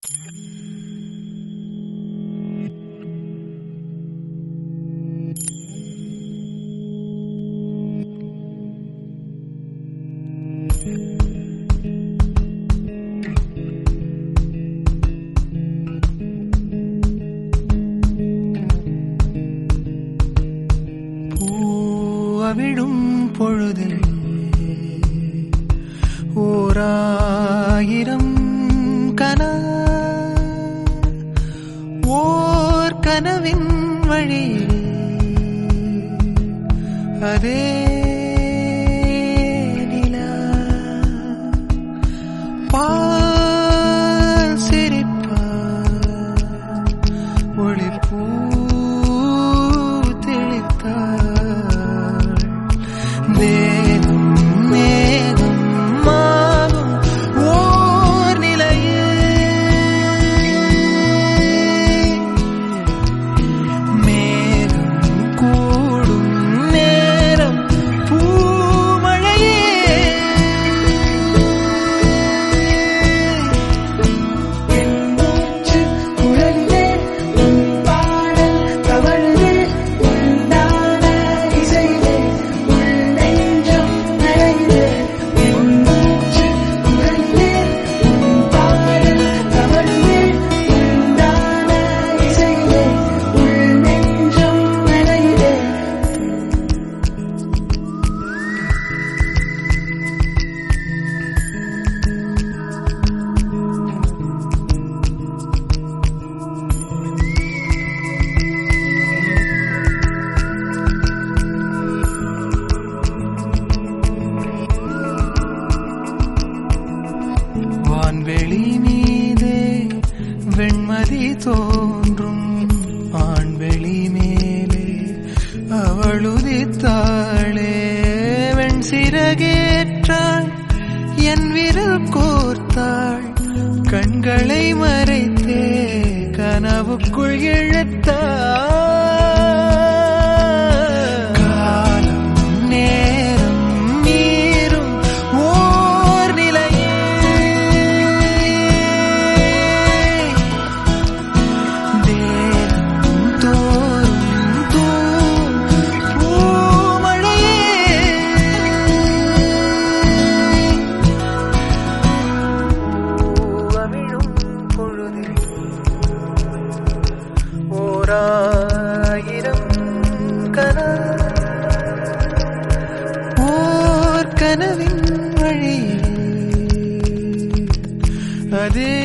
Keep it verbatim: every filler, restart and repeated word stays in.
விடும் பொழுதில் ஓராயிரம் கனா ஓர் கனவின் வழியில் அதே நிலா பால் சிரிப்பார் ஒளிப்பூ தெளித்தார் மேகம் மேகம் மாகும் ஓர் நிலையில் மேகம் கூடும் நேரம் பூமழையே என் மூச்சு குழந்தே உன் பாடல் தவழ்ந்தே உண்டான இசையிலே வான்வெளி மீதே வெண்மதி தோன்றும் ஆண்வெளி மேலே அவளுதித்தாளே வெண் சிறகேற்றாள் என் விரல் கோர்த்தாள் கண்களை மறைத்தே கனவுக்குள் இழுத்தாள் ஓராயிரம் கனா ஓர் கனவின் வழியில் அதே